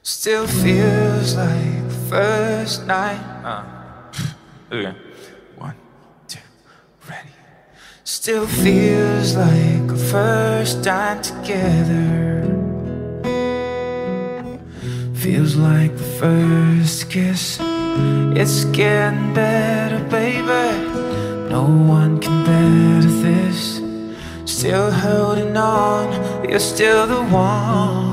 Still feels like the first night. Okay. 1, 2, ready. Still feels like the first time together. Feels like the first kiss. It's getting better, baby. No one can better this. Still holding on, you're still the one.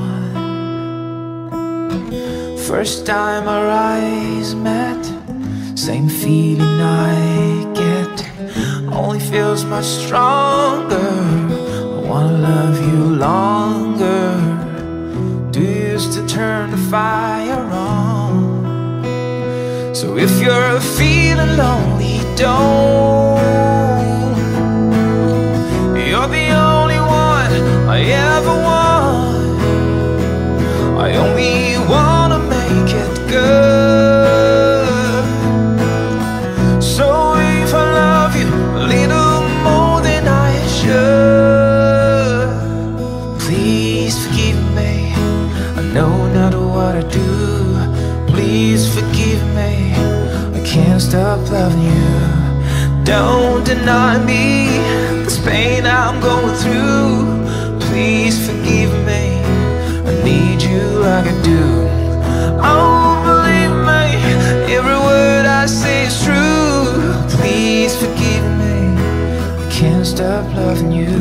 First time our eyes met, same feeling I get, only feels much stronger. I wanna love you longer. Do you used to turn the fire on? So if you're feeling lonely, don't. You're the only one I ever want. I only wanna make it good. So if I love you a little more than I should, please forgive me. I know not what I do. Please forgive me. I can't stop loving you. Don't deny me this pain I'm going through. Please forgive me. I need you like I do. Oh, believe me, every word I say is true. Please forgive me. I can't stop loving you.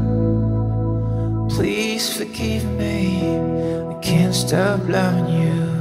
Please forgive me. I can't stop loving you.